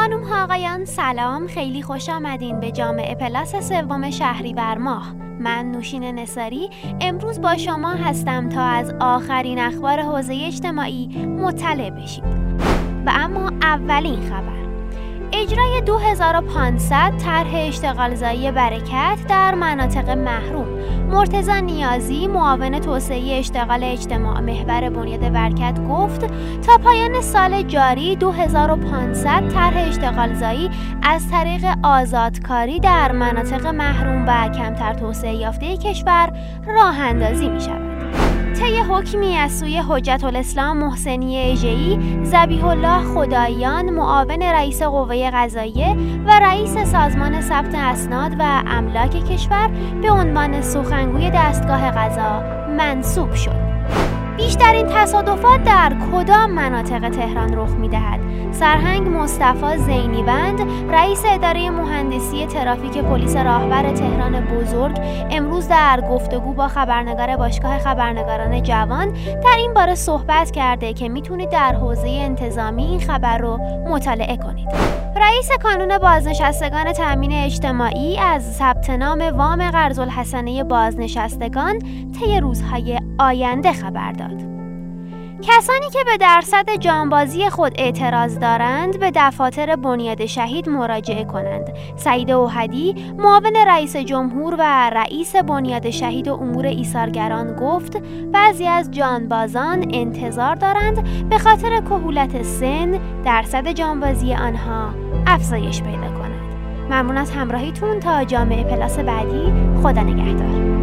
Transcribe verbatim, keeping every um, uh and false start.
خانم ها آقایان سلام، خیلی خوش آمدین به جامعه پلاس سوم شهریور ماه. من نوشین نثاری امروز با شما هستم تا از آخرین اخبار حوزه اجتماعی مطلع بشید. و اما اولین خبر، اجرای دو هزار و پانصد طرح اشتغالزایی برکت در مناطق محروم. مرتضی نیازی معاون توسعه اشتغال اجتماع محور بنیاد برکت گفت تا پایان سال جاری دو هزار و پانصد طرح اشتغالزایی از طریق آزادکاری در مناطق محروم و کمتر توسعه یافته کشور راه اندازی می شود. طی حکمی از سوی حجت الاسلام محسنی اژه‌ای، ذبیح الله خداییان معاون رئیس قوه قضاییه و رئیس سازمان ثبت اسناد و املاک کشور به عنوان سخنگوی دستگاه قضا منصوب شد. بیشترین تصادفات در کدام مناطق تهران رخ می‌دهد؟ سرهنگ مصطفی زینیوند، رئیس اداره مهندسی ترافیک پلیس راهور تهران بزرگ، امروز در گفتگو با خبرنگار باشگاه خبرنگاران جوان در این باره صحبت کرده که میتونید در حوزه انتظامی این خبر رو مطالعه کنید. رئیس کانون بازنشستگان تامین اجتماعی از ثبت نام وام قرض‌الحسنه بازنشستگان طی روزهای آینده خبر داد. کسانی که به درصد جانبازی خود اعتراض دارند به دفاتر بنیاد شهید مراجعه کنند. سعید اوحدی معاون رئیس جمهور و رئیس بنیاد شهید و امور ایثارگران گفت بعضی از جانبازان انتظار دارند به خاطر کهولت سن درصد جانبازی آنها افزایش پیدا کند. ممنون از همراهیتون تا جامعه پلاس بعدی. خدا نگهدار.